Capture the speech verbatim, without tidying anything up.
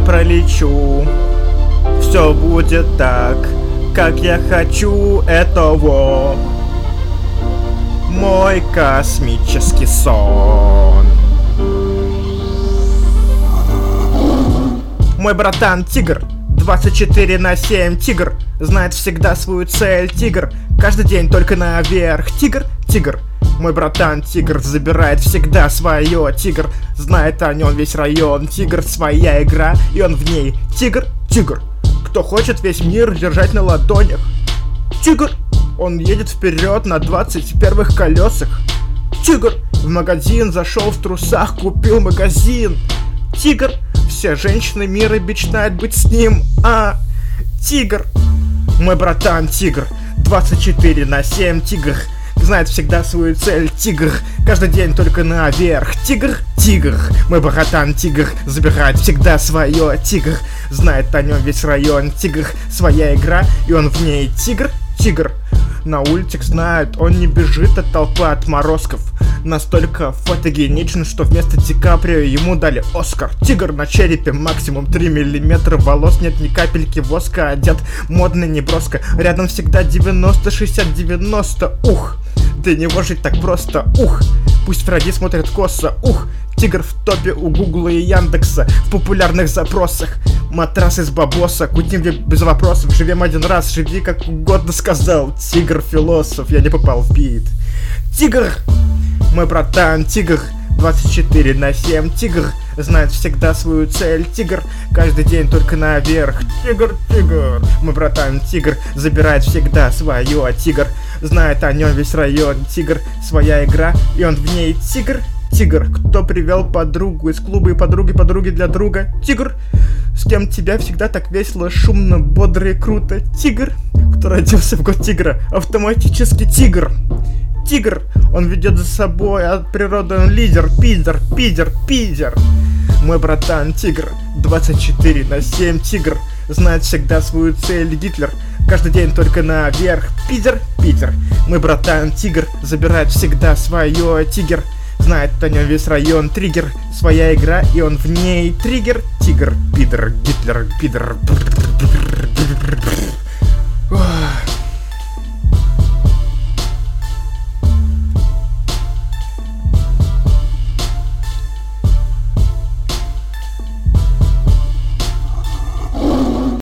пролечу. Все будет так, как я хочу этого. Мой космический сон. Мой братан тигр, двадцать четыре на семь тигр, знает всегда свою цель тигр, каждый день только наверх тигр, тигр. Мой братан тигр забирает всегда свое тигр, знает о нем весь район тигр, своя игра и он в ней тигр, тигр. Кто хочет весь мир держать на ладонях тигр, он едет вперед на двадцать первых колесах тигр. В магазин зашел в трусах, купил магазин тигр. Все женщины мира мечтают быть с ним, а тигр. Мой братан тигр, двадцать четыре на семь тигр, знает всегда свою цель тигр, каждый день только наверх тигр, тигр. Мой братан тигр забирает всегда свое тигр, знает о нем весь район тигр, своя игра и он в ней тигр, тигр. На улицах знают, он не бежит от толпы отморозков, настолько фотогеничен, что вместо Ди Каприо ему дали Оскар. Тигр на черепе максимум три миллиметра волос, нет ни капельки воска, одет модно неброско, рядом всегда девяносто шестьдесят девяносто, ух, для него жить так просто, ух, пусть враги смотрят косо, ух. Тигр в топе у Гугла и Яндекса, в популярных запросах. Матрас из бабоса, кутим без вопросов, живем один раз, живи как угодно, сказал тигр философ, я не попал в бит. Тигр, мой братан тигр, двадцать четыре на семь тигр, знает всегда свою цель тигр, каждый день только наверх тигр, тигр. Мой братан тигр забирает всегда свое тигр, знает о нем весь район тигр, своя игра и он в ней тигр, тигр. Кто привел подругу из клуба и подруги подруги для друга тигр, с кем тебя всегда так весело, шумно, бодро и круто тигр. Кто родился в год тигра, автоматически тигр. Тигр, он ведет за собой, от природы он лидер, пидор, пидор, пидор. Мой братан тигр, двадцать четыре на семь тигр, знает всегда свою цель Гитлер, каждый день только наверх пидор, пидор. Мой братан тигр забирает всегда свое тигр, знает о нем весь район триггер, своя игра и он в ней триггер, тигр, пидор, Гитлер, пидор.